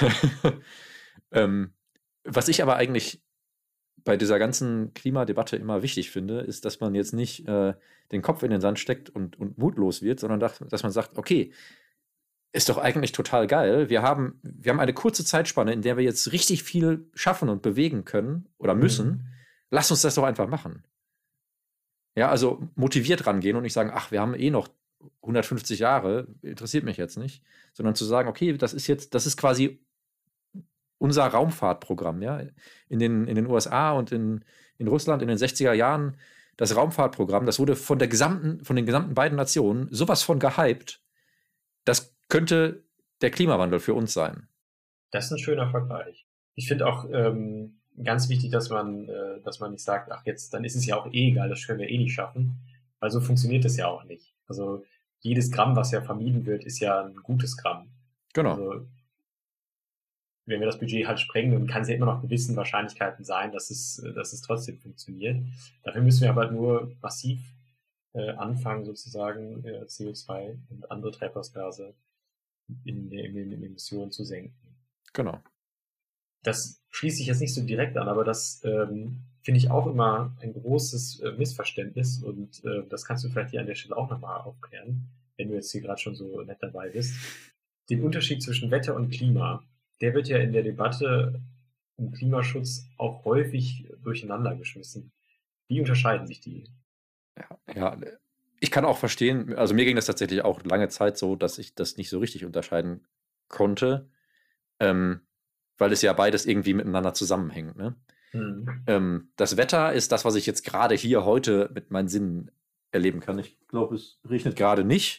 S2: Was ich aber eigentlich bei dieser ganzen Klimadebatte immer wichtig finde, ist, dass man jetzt nicht den Kopf in den Sand steckt und mutlos wird, sondern dass man sagt, okay, ist doch eigentlich total geil. Wir haben eine kurze Zeitspanne, in der wir jetzt richtig viel schaffen und bewegen können oder müssen. Lass uns das doch einfach machen. Ja, also motiviert rangehen und nicht sagen, ach, wir haben eh noch 150 Jahre, interessiert mich jetzt nicht, sondern zu sagen, okay, das ist quasi unser Raumfahrtprogramm, ja. In den USA und in Russland in den 60er Jahren, das Raumfahrtprogramm, das wurde von den gesamten beiden Nationen sowas von gehypt, das könnte der Klimawandel für uns sein.
S1: Das ist ein schöner Vergleich. Ich finde auch ganz wichtig, dass man nicht sagt, ach jetzt, dann ist es ja auch eh egal, das können wir eh nicht schaffen, weil so funktioniert das ja auch nicht. Also jedes Gramm, was ja vermieden wird, ist ja ein gutes Gramm.
S2: Genau.
S1: Also wenn wir das Budget halt sprengen, dann kann es ja immer noch gewissen Wahrscheinlichkeiten sein, dass es trotzdem funktioniert. Dafür müssen wir aber nur massiv anfangen, sozusagen CO2 und andere Treibhausgase in den Emissionen zu senken.
S2: Genau.
S1: das schließt sich jetzt nicht so direkt an, aber das finde ich auch immer ein großes Missverständnis und das kannst du vielleicht hier an der Stelle auch nochmal aufklären, wenn du jetzt hier gerade schon so nett dabei bist. Den Unterschied zwischen Wetter und Klima, der wird ja in der Debatte um Klimaschutz auch häufig durcheinander geschmissen. Wie unterscheiden sich die?
S2: Ja, ich kann auch verstehen, also mir ging das tatsächlich auch lange Zeit so, dass ich das nicht so richtig unterscheiden konnte, weil es ja beides irgendwie miteinander zusammenhängt. Ne? Das Wetter ist das, was ich jetzt gerade hier heute mit meinen Sinnen erleben kann. Ich glaube, es regnet gerade nicht.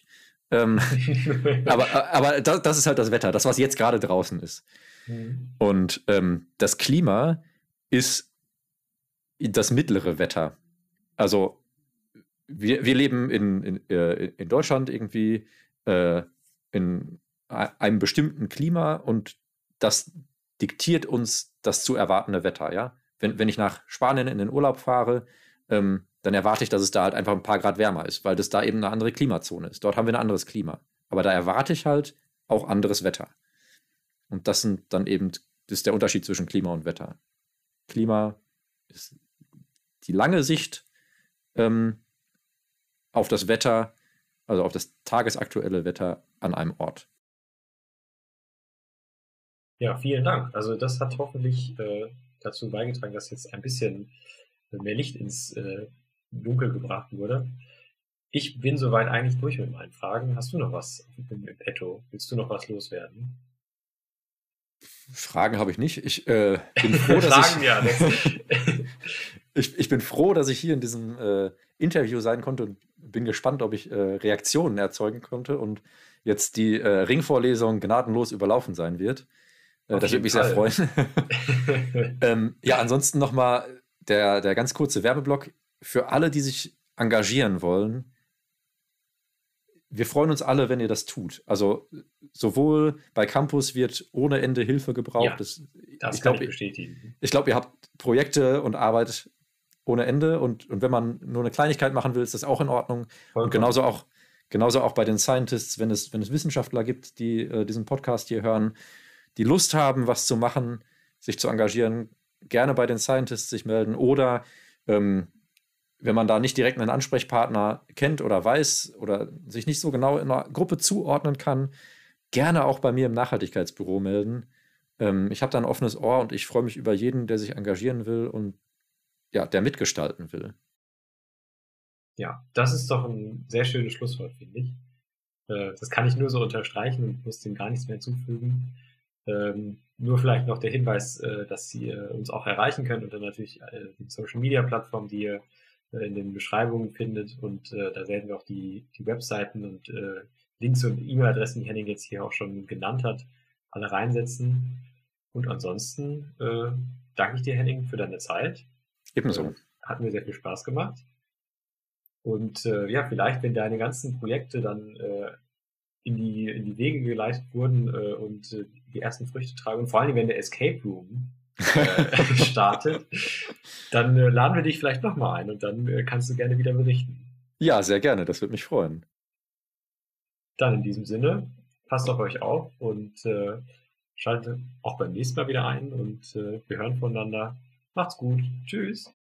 S2: aber das ist halt das Wetter, das, was jetzt gerade draußen ist. Und das Klima ist das mittlere Wetter. Also wir leben in Deutschland irgendwie in einem bestimmten Klima und das diktiert uns das zu erwartende Wetter. Ja? Wenn ich nach Spanien in den Urlaub fahre, dann erwarte ich, dass es da halt einfach ein paar Grad wärmer ist, weil das da eben eine andere Klimazone ist. Dort haben wir ein anderes Klima. Aber da erwarte ich halt auch anderes Wetter. Und das sind dann eben, das ist der Unterschied zwischen Klima und Wetter. Klima ist die lange Sicht auf das Wetter, also auf das tagesaktuelle Wetter an einem Ort.
S1: Ja, vielen Dank. Also das hat hoffentlich dazu beigetragen, dass jetzt ein bisschen mehr Licht ins Dunkel gebracht wurde. Ich bin soweit eigentlich durch mit meinen Fragen. Hast du noch was im Petto? Willst du noch was loswerden?
S2: Fragen habe ich nicht. Ich bin froh, dass ich bin froh, dass ich hier in diesem Interview sein konnte und bin gespannt, ob ich Reaktionen erzeugen konnte und jetzt die Ringvorlesung gnadenlos überlaufen sein wird. Das würde mich sehr freuen. Ja, ansonsten nochmal der ganz kurze Werbeblock für alle, die sich engagieren wollen. Wir freuen uns alle, wenn ihr das tut. Also sowohl bei Campus wird ohne Ende Hilfe gebraucht.
S1: Ja, das kann ich bestätigen.
S2: Ich glaube, ihr habt Projekte und Arbeit ohne Ende und wenn man nur eine Kleinigkeit machen will, ist das auch in Ordnung. Vollkommen. Und genauso auch bei den Scientists, wenn es Wissenschaftler gibt, die diesen Podcast hier hören, die Lust haben, was zu machen, sich zu engagieren, gerne bei den Scientists sich melden oder wenn man da nicht direkt einen Ansprechpartner kennt oder weiß oder sich nicht so genau in einer Gruppe zuordnen kann, gerne auch bei mir im Nachhaltigkeitsbüro melden. Ich habe da ein offenes Ohr und ich freue mich über jeden, der sich engagieren will und ja, der mitgestalten will.
S1: Ja, das ist doch ein sehr schönes Schlusswort, finde ich. Das kann ich nur so unterstreichen und muss dem gar nichts mehr hinzufügen. Nur vielleicht noch der Hinweis, dass ihr uns auch erreichen könnt und dann natürlich die Social-Media-Plattform, die ihr in den Beschreibungen findet und da werden wir auch die Webseiten und Links und E-Mail-Adressen, die Henning jetzt hier auch schon genannt hat, alle reinsetzen. Und ansonsten danke ich dir, Henning, für deine Zeit.
S2: Ebenso.
S1: Hat mir sehr viel Spaß gemacht. Und ja, vielleicht, wenn deine ganzen Projekte dann in die Wege geleitet wurden und die ersten Früchte tragen und vor allem, wenn der Escape Room startet, dann laden wir dich vielleicht nochmal ein und dann kannst du gerne wieder berichten.
S2: Ja, sehr gerne, das würde mich freuen.
S1: Dann in diesem Sinne, passt auf euch auf und schaltet auch beim nächsten Mal wieder ein und wir hören voneinander. Macht's gut. Tschüss.